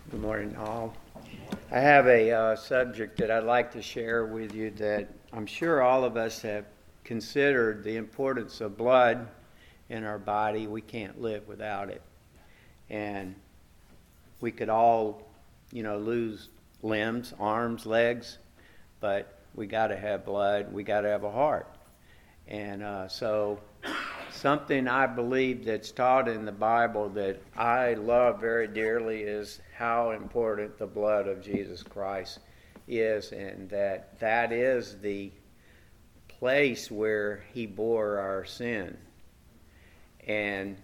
Good morning, all. I have a subject that I'd like to share with you that I'm sure all of us have considered the importance of blood in our body. We can't live without it. And we could all, lose limbs, arms, legs, but we got to have blood. We got to have a heart. And so something I believe that's taught in the Bible that I love very dearly is how important the blood of Jesus Christ is, and that is the place where he bore our sin. And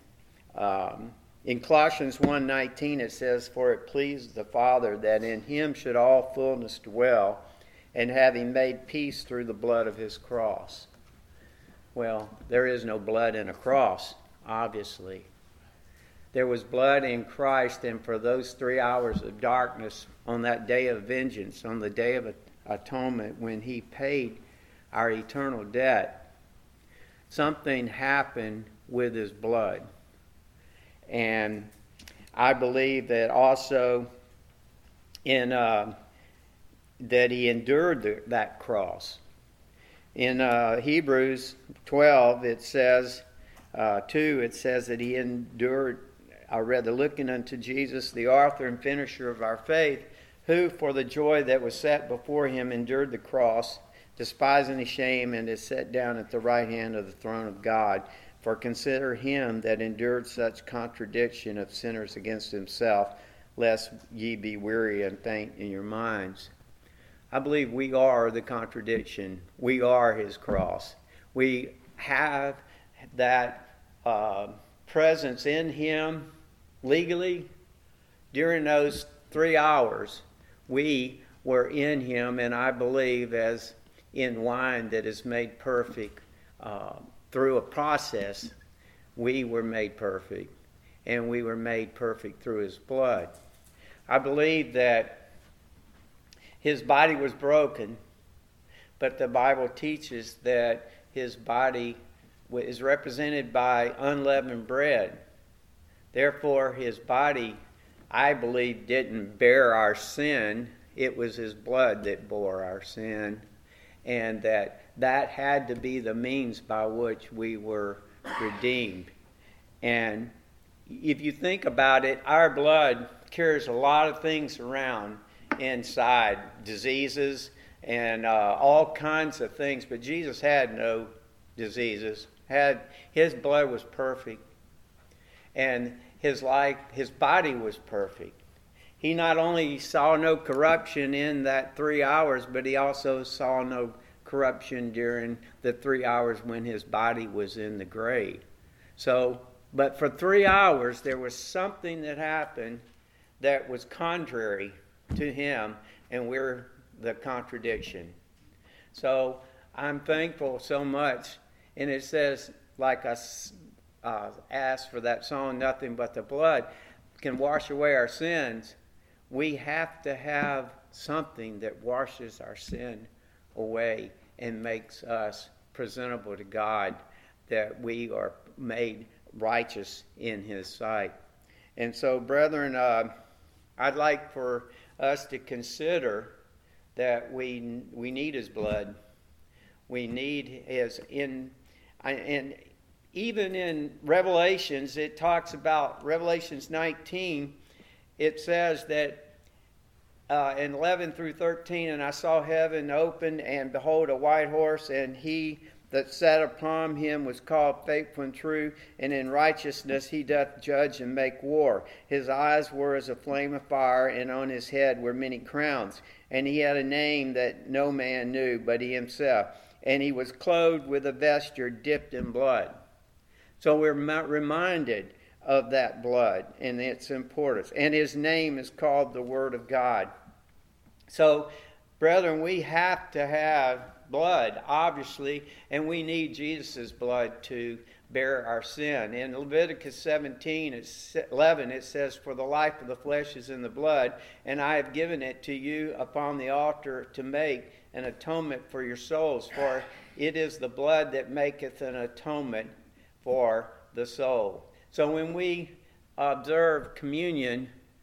in Colossians 1:19 it says, "For it pleased the Father that in him should all fullness dwell, and having made peace through the blood of his cross." Well, there is no blood in a cross, obviously. There was blood in Christ, and for those 3 hours of darkness on that day of vengeance, on the day of atonement, when he paid our eternal debt, something happened with his blood. And I believe that also in that he endured that cross. In Hebrews 12, it says, 2, it says that he endured, looking unto Jesus, the author and finisher of our faith, who for the joy that was set before him endured the cross, despising the shame, and is set down at the right hand of the throne of God. For consider him that endured such contradiction of sinners against himself, lest ye be weary and faint in your minds. I believe we are the contradiction. We are his cross. We have that presence in him legally. During those 3 hours, we were in him, and I believe as in wine that is made perfect through a process, we were made perfect, and we were made perfect through his blood. I believe that his body was broken, but the Bible teaches that his body is represented by unleavened bread. Therefore, his body, I believe, didn't bear our sin. It was his blood that bore our sin, and that had to be the means by which we were redeemed. And if you think about it, our blood carries a lot of things around inside, diseases and all kinds of things, but Jesus had no diseases. His blood was perfect, and his body was perfect. He not only saw no corruption in that 3 hours, but he also saw no corruption during the 3 hours when his body was in the grave. But for 3 hours there was something that happened that was contrary to him, and we're the contradiction. So I'm thankful so much. And it says, like us asked for that song, "Nothing but the blood can wash away our sins." We have to have something that washes our sin away and makes us presentable to God, that we are made righteous in his sight. And so, brethren, I'd like for us to consider that we need his blood. We need his and even in Revelations, it talks about Revelations 19. It says that in 11 through 13, "And I saw heaven open, and behold, a white horse, and he that sat upon him was called Faithful and True, and in righteousness he doth judge and make war. His eyes were as a flame of fire, and on his head were many crowns. And he had a name that no man knew but he himself. And he was clothed with a vesture dipped in blood." So we're reminded of that blood and its importance. And his name is called the Word of God. So, brethren, we have to have blood, obviously, and we need Jesus' blood to bear our sin. In Leviticus 17:11, it says, "For the life of the flesh is in the blood, and I have given it to you upon the altar to make an atonement for your souls. For it is the blood that maketh an atonement for the soul." So when we observe communion,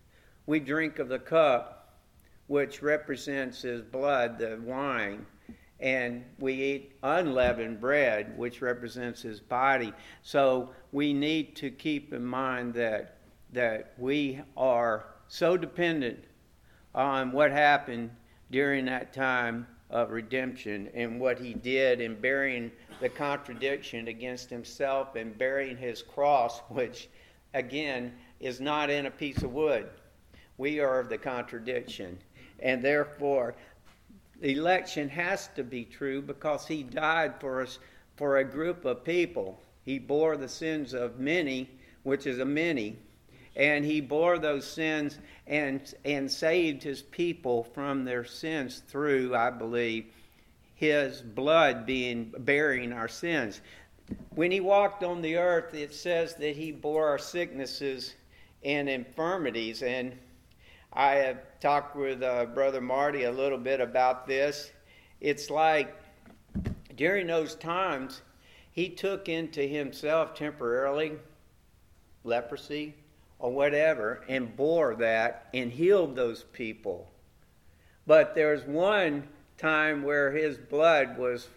we drink of the cup, which represents his blood, the wine, and we eat unleavened bread, which represents his body. So we need to keep in mind that we are so dependent on what happened during that time of redemption and what he did in bearing the contradiction against himself and bearing his cross, which again is not in a piece of wood. We are the contradiction, and therefore the election has to be true because he died for us, for a group of people. He bore the sins of many, which is a many, and he bore those sins and saved his people from their sins through, I believe, his blood bearing our sins. When he walked on the earth, it says that he bore our sicknesses and infirmities. And I have talked with Brother Marty a little bit about this. It's like during those times, he took into himself temporarily leprosy or whatever and bore that and healed those people. But there's one time where his blood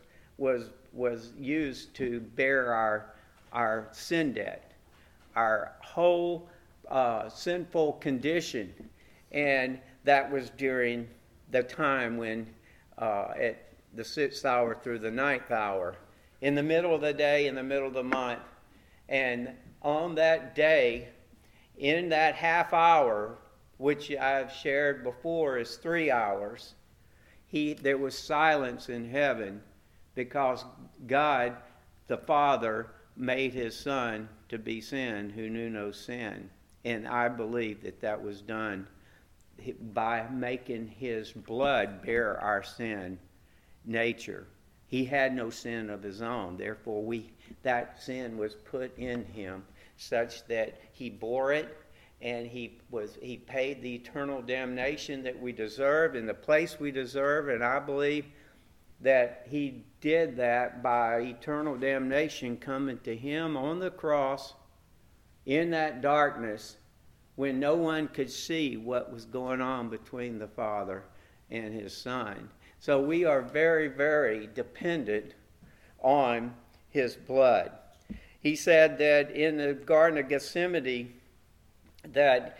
was used to bear our sin debt, our whole sinful condition. And that was during the time when at the 6th hour through the 9th hour, in the middle of the day, in the middle of the month. And on that day, in that half hour, which I've shared before is 3 hours, there was silence in heaven because God, the Father, made his Son to be sin who knew no sin. And I believe that was done by making his blood bear our sin nature. He had no sin of his own. Therefore, that sin was put in him such that he bore it, and he paid the eternal damnation that we deserve in the place we deserve. And I believe that he did that by eternal damnation coming to him on the cross in that darkness when no one could see what was going on between the Father and his Son. So we are very, very dependent on his blood. He said that in the Garden of Gethsemane that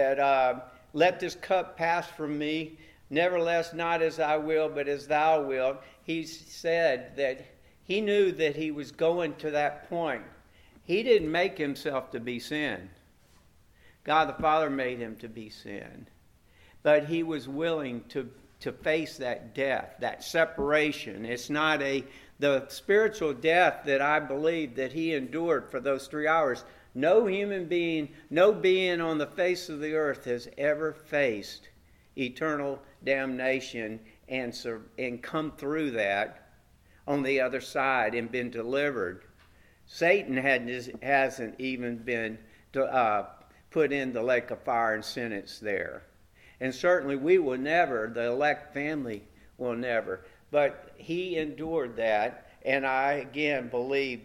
let this cup pass from me, nevertheless not as I will, but as thou wilt. He said that he knew that he was going to that point. He didn't make himself to be sin. God the Father made him to be sin. But he was willing to face that death, that separation. It's not the spiritual death that I believe that he endured for those 3 hours. No human being, no being on the face of the earth has ever faced eternal damnation and come through that on the other side and been delivered. Satan hasn't even been put in the lake of fire and sentenced there. And certainly we will never, the elect family will never. But he endured that, and I again believe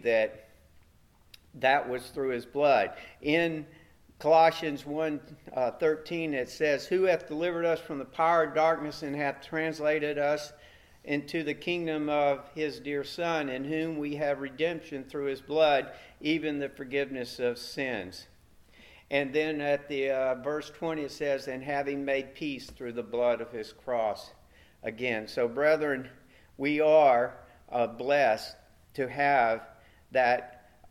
that was through his blood. In Colossians 1:13 it says, "Who hath delivered us from the power of darkness and hath translated us into the kingdom of his dear Son, in whom we have redemption through his blood, even the forgiveness of sins." And then at the verse 20 it says, "And having made peace through the blood of his cross." Again, so brethren, we are blessed to have that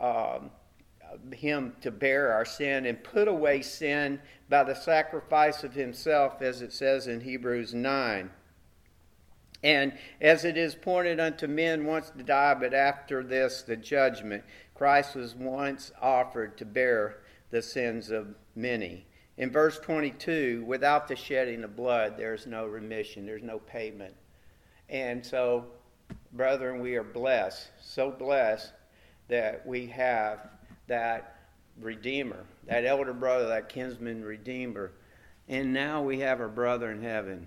him to bear our sin and put away sin by the sacrifice of himself, as it says in Hebrews 9. And as it is appointed unto men once to die, but after this the judgment, Christ was once offered to bear the sins of many. In verse 22, without the shedding of blood, there's no remission, there's no payment. And so, brethren, we are blessed, so blessed that we have that Redeemer, that elder brother, that kinsman Redeemer. And now we have our brother in heaven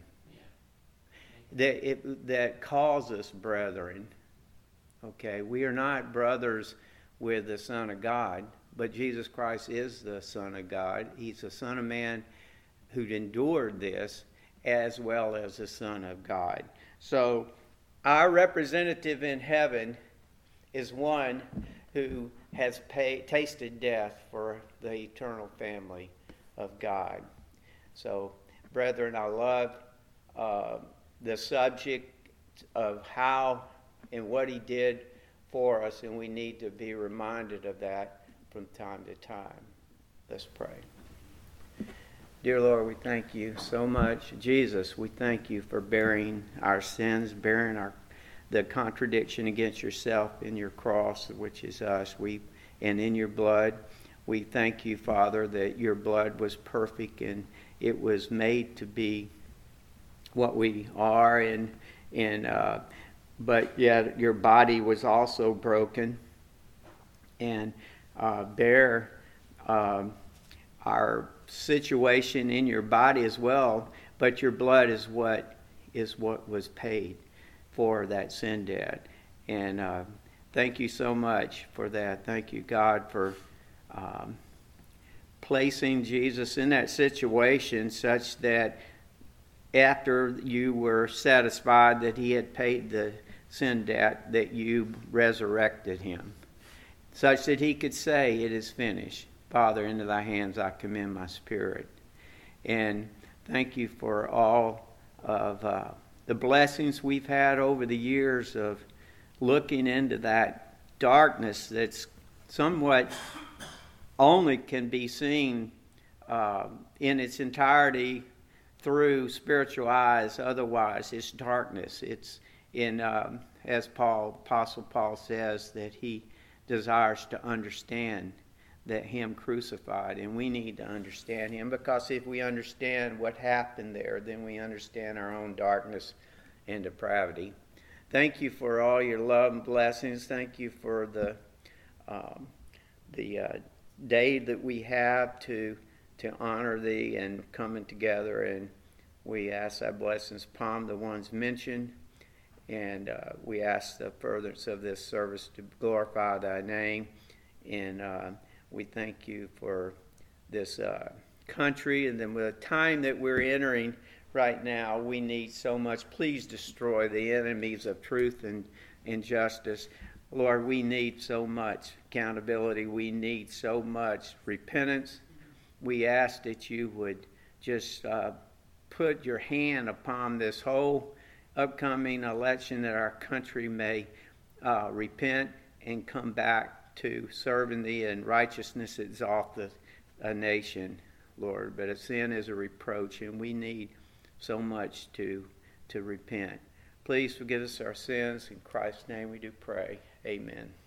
that calls us brethren. Okay, we are not brothers with the Son of God, but Jesus Christ is the Son of God. He's the Son of Man who'd endured this, as well as the Son of God. So our representative in heaven is one who has tasted death for the eternal family of God. So, brethren, I love the subject of how and what he did for us, and we need to be reminded of that from time to time. Let's pray. Dear Lord, we thank you so much. Jesus, we thank you for bearing our sins, bearing the contradiction against yourself in your cross, which is us, and in your blood. We thank you, Father, that your blood was perfect and it was made to be what we are, but yet your body was also broken and bear our situation in your body as well, but your blood is what was paid for that sin debt. And thank you so much for that. Thank you, God, for placing Jesus in that situation such that after you were satisfied that he had paid the sin debt, that you resurrected him, such that he could say, "It is finished. Father, into thy hands I commend my spirit." And thank you for all of the blessings we've had over the years of looking into that darkness that's somewhat only can be seen in its entirety through spiritual eyes. Otherwise, it's darkness. It's in, as Apostle Paul says, that he desires to understand that him crucified, and we need to understand him, because if we understand what happened there, then we understand our own darkness and depravity. Thank you for all your love and blessings. Thank you for the day that we have to honor thee and coming together, and we ask thy blessings upon the ones mentioned, and we ask the furtherance of this service to glorify thy name, and we thank you for this country, and then with the time that we're entering right now, we need so much. Please destroy the enemies of truth and justice. Lord, we need so much accountability. We need so much repentance. We ask that you would just put your hand upon this whole upcoming election, that our country may repent and come back to serving thee, and righteousness exalteth a nation, Lord. But sin is a reproach, and we need so much to repent. Please forgive us our sins. In Christ's name we do pray. Amen.